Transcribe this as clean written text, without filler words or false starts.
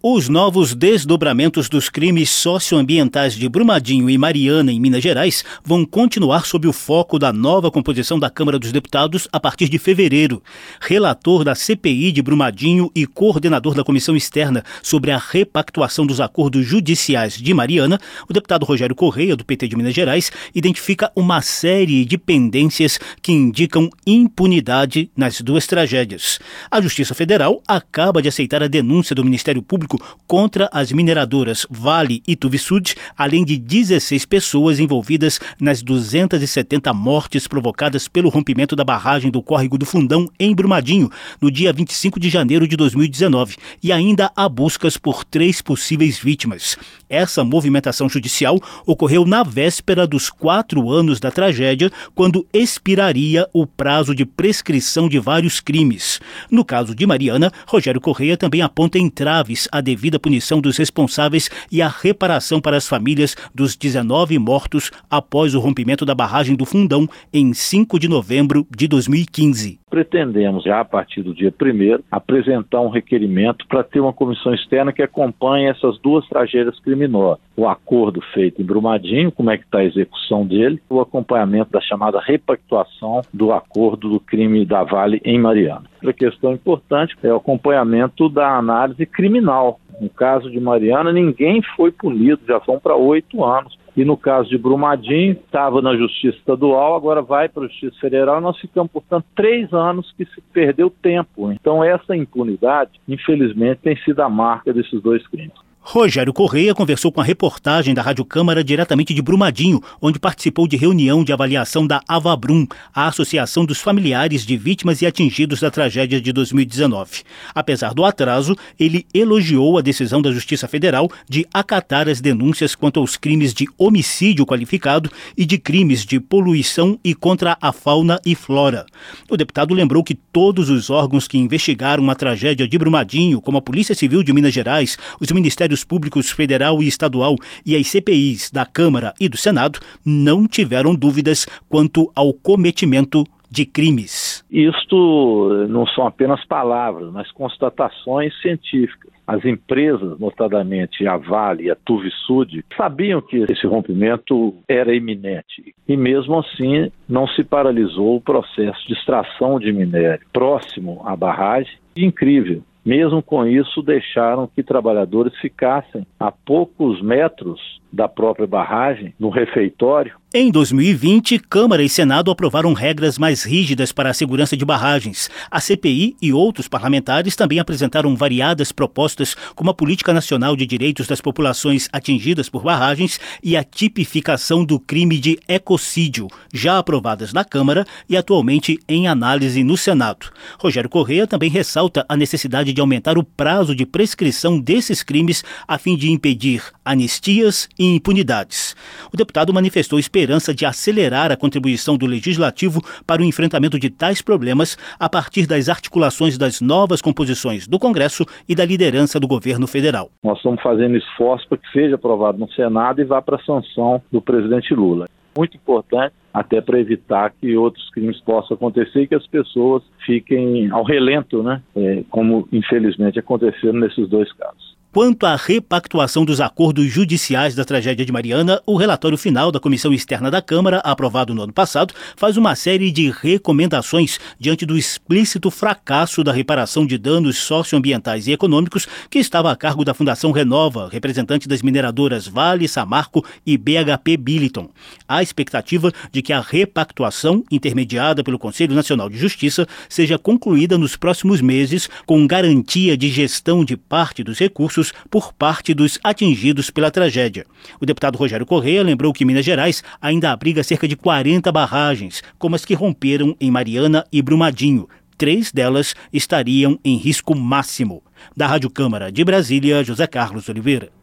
Os novos desdobramentos dos crimes socioambientais de Brumadinho e Mariana, em Minas Gerais, vão continuar sob o foco da nova composição da Câmara dos Deputados a partir de fevereiro. Relator da CPI de Brumadinho e coordenador da Comissão Externa sobre a repactuação dos acordos judiciais de Mariana, o deputado Rogério Correia, do PT de Minas Gerais, identifica uma série de pendências que indicam impunidade nas duas tragédias. A Justiça Federal acaba de aceitar a denúncia do Ministério Público contra as mineradoras Vale e Tuvisud, além de 16 pessoas envolvidas nas 270 mortes provocadas pelo rompimento da barragem do Córrego do Fundão, em Brumadinho, no dia 25 de janeiro de 2019, e ainda há buscas por 3 possíveis vítimas. Essa movimentação judicial ocorreu na véspera dos 4 anos da tragédia, quando expiraria o prazo de prescrição de vários crimes. No caso de Mariana, Rogério Correia também aponta entraves à devida punição dos responsáveis e a reparação para as famílias dos 19 mortos após o rompimento da barragem do Fundão em 5 de novembro de 2015. Pretendemos, já a partir do dia 1º, apresentar um requerimento para ter uma comissão externa que acompanhe essas duas tragédias criminosas. O acordo feito em Brumadinho, como é que está a execução dele, o acompanhamento da chamada repactuação do acordo do crime da Vale em Mariana. Outra questão importante é o acompanhamento da análise criminal. No caso de Mariana, ninguém foi punido, já vão para 8 anos. E no caso de Brumadinho, estava na Justiça Estadual, agora vai para a Justiça Federal. Nós ficamos, portanto, 3 anos que se perdeu tempo. Então, essa impunidade, infelizmente, tem sido a marca desses dois crimes. Rogério Correia conversou com a reportagem da Rádio Câmara diretamente de Brumadinho, onde participou de reunião de avaliação da Avabrum, a Associação dos Familiares de Vítimas e Atingidos da Tragédia de 2019. Apesar do atraso, ele elogiou a decisão da Justiça Federal de acatar as denúncias quanto aos crimes de homicídio qualificado e de crimes de poluição e contra a fauna e flora. O deputado lembrou que todos os órgãos que investigaram a tragédia de Brumadinho, como a Polícia Civil de Minas Gerais, os Ministérios Públicos Federal e Estadual e as CPIs da Câmara e do Senado, não tiveram dúvidas quanto ao cometimento de crimes. Isto não são apenas palavras, mas constatações científicas. As empresas, notadamente a Vale e a Tuvisud, sabiam que esse rompimento era iminente. E mesmo assim, não se paralisou o processo de extração de minério próximo à barragem. Incrível. Mesmo com isso, deixaram que trabalhadores ficassem a poucos metros da própria barragem, no refeitório. Em 2020, Câmara e Senado aprovaram regras mais rígidas para a segurança de barragens. A CPI e outros parlamentares também apresentaram variadas propostas, como a Política Nacional de Direitos das Populações Atingidas por Barragens e a tipificação do crime de ecocídio, já aprovadas na Câmara e atualmente em análise no Senado. Rogério Correia também ressalta a necessidade de aumentar o prazo de prescrição desses crimes a fim de impedir anistias e impunidades. O deputado manifestou esperança de acelerar a contribuição do Legislativo para o enfrentamento de tais problemas a partir das articulações das novas composições do Congresso e da liderança do governo federal. Nós estamos fazendo esforço para que seja aprovado no Senado e vá para a sanção do presidente Lula. Muito importante, até para evitar que outros crimes possam acontecer e que as pessoas fiquem ao relento, como infelizmente aconteceram nesses dois casos. Quanto à repactuação dos acordos judiciais da tragédia de Mariana, o relatório final da Comissão Externa da Câmara, aprovado no ano passado, faz uma série de recomendações diante do explícito fracasso da reparação de danos socioambientais e econômicos que estava a cargo da Fundação Renova, representante das mineradoras Vale, Samarco e BHP Billiton. Há expectativa de que a repactuação, intermediada pelo Conselho Nacional de Justiça, seja concluída nos próximos meses, com garantia de gestão de parte dos recursos por parte dos atingidos pela tragédia. O deputado Rogério Correia lembrou que Minas Gerais ainda abriga cerca de 40 barragens, como as que romperam em Mariana e Brumadinho. 3 delas estariam em risco máximo. Da Rádio Câmara de Brasília, José Carlos Oliveira.